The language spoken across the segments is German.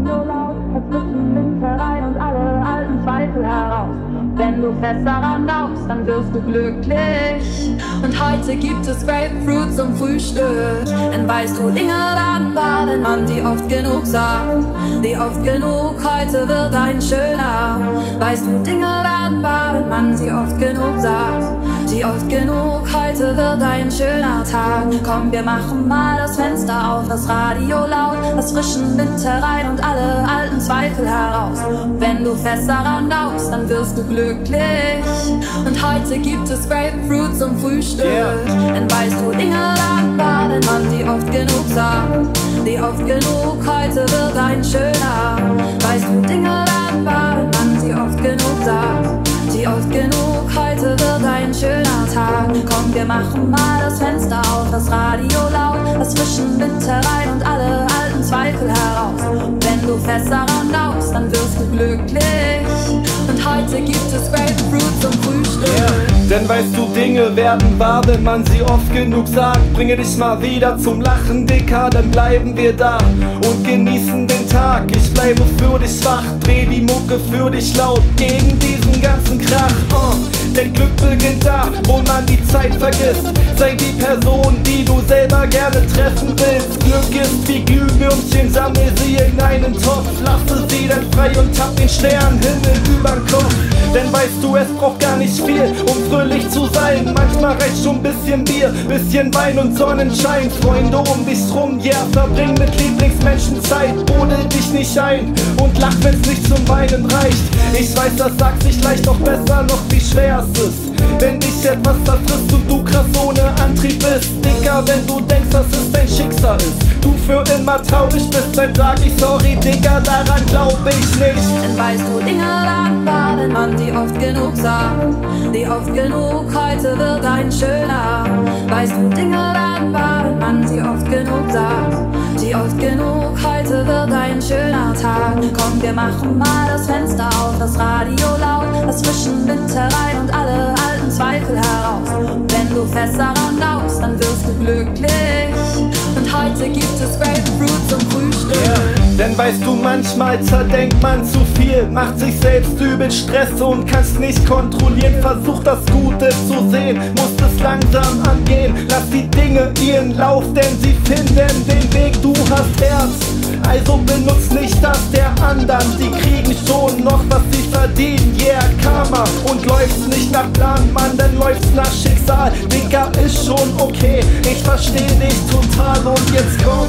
Radio laut, es zwischen Wind herein und alle alten Zweifel heraus. Wenn du fest daran glaubst, dann wirst du glücklich. Und heute gibt es Grapefruit zum Frühstück. Denn weißt du, Dinge werden wahr, wenn man die oft genug sagt. Die oft genug, heute wird ein schöner. Weißt du, Dinge werden wahr, wenn man sie oft genug sagt. Die oft genug, heute wird ein schöner Tag. Komm, wir machen mal das Fenster auf, das Radio laut, das frischen Wind herein und alle alten Zweifel heraus. Wenn du fest daran glaubst, dann wirst du glücklich. Und heute gibt es Grapefruit zum Frühstück. Denn weißt du, Dinge werden wahr, wenn man die oft genug sagt. Die oft genug, heute wird ein schöner. Weißt du, Dinge werden wahr, wenn man sie oft genug sagt. Die oft genug, heute wird ein schöner Tag. Komm, wir machen mal das Fenster auf, das Radio laut, das frischen Wind herein und alle alten Zweifel heraus. Wenn du fest daran glaubst, dann wirst du glücklich. Und heute gibt es Grapefruit zum Frühstück. Denn weißt du, Dinge werden wahr, wenn man sie oft genug sagt. Bringe dich mal wieder zum Lachen, Dicker, dann bleiben wir da und genießen den Tag. Ich bleibe für dich wach, dreh die Mucke für dich laut gegen diesen ganzen Krach. Denn Glück beginnt da, wo man die Zeit vergisst. Sei die Person, die du selber gerne treffen willst. Glück ist wie Glühwürmchen, sammel sie in einen Topf. Lasse sie dann frei und hab den Sternenhimmel übern Kopf. Denn weißt du, es braucht gar nicht viel, um fröhlich zu sein. Manchmal reicht schon bisschen Bier, bisschen Wein und Sonnenschein. Freunde um dich rum, yeah, verbring mit Lieblingsmenschen Zeit. Bodel dich nicht ein und lach, wenn's nicht zum Weinen reicht. Ich weiß, das sagt sich leicht, doch besser noch, wie schwer es ist, wenn dich etwas zerfrisst und du krass ohne Antrieb bist. Dicker, wenn du denkst, dass es dein Schicksal ist, du für immer traurig bist, dann sag ich sorry, Digga, daran glaub ich nicht. Denn weißt du, Dinge werden wahr, wenn man die oft genug sagt. Die oft genug, heute wird ein schöner. Weißt du, Dinge werden wahr, wenn man sie oft genug sagt. Die oft genug, heute wird ein schöner Tag. Komm, wir machen mal das Fenster auf, das Radio laut, das frischen Wind herein und alle alten Zweifel heraus. Wenn du fest daran glaubst, dann wirst du glücklich. Und heute gibt es Grapefruit zum Frühstück. Denn weißt du, manchmal zerdenkt man zu viel, macht sich selbst übel Stress und kann's nicht kontrollieren. Versuch das Gute zu sehen, musst es langsam angehen. Lass die Dinge ihren Lauf, denn sie finden den Weg. Du hast Herz, also benutzt nicht das der anderen. Die kriegen schon noch, was sie verdienen, yeah, Karma. Und läufst nicht nach Plan, Mann, dann läufst nach Schicksal. Digga, ist schon okay, ich versteh dich total. Und jetzt komm,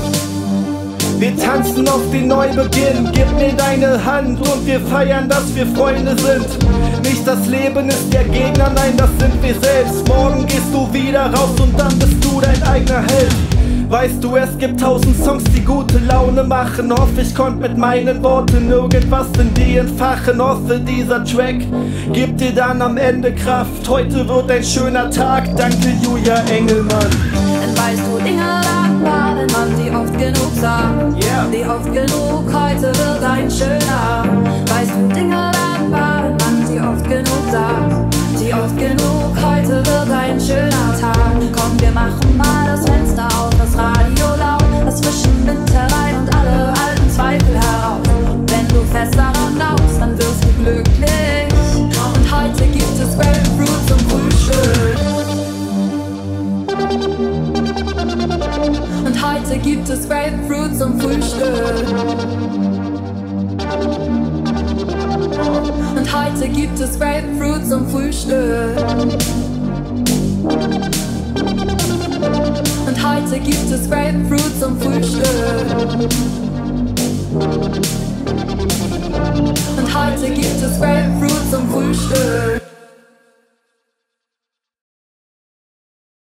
wir tanzen auf den Neubeginn. Gib mir deine Hand und wir feiern, dass wir Freunde sind. Nicht das Leben ist der Gegner, nein, das sind wir selbst. Morgen gehst du wieder raus und dann bist du dein eigener Held. Weißt du, es gibt 1000 Songs, die gute Laune machen. Hoffe, ich konnte mit meinen Worten irgendwas in dir entfachen. Hoffe, dieser Track gibt dir dann am Ende Kraft. Heute wird ein schöner Tag, danke Julia Engelmann. Denn weißt du, Dinge werden wahr, wenn man sie oft genug sagt. Die oft genug, heute wird ein schöner. Weißt du, Dinge werden wahr, wenn man sie oft genug sagt. Die oft genug, heute wird ein schöner Tag. Komm, wir machen mal das Fenster auf, das Radio laut, das frischen Wind herein und alle alten Zweifel heraus. Wenn du fest daran glaubst, dann wirst du glücklich. Und heute gibt es Grapefruit zum Frühstück. Und heute gibt es Grapefruit zum Frühstück. Und heute gibt es Grapefruit zum Frühstück. Und heute gibt es Grapefruit zum Frühstück. Und heute gibt es Grapefruit zum Frühstück.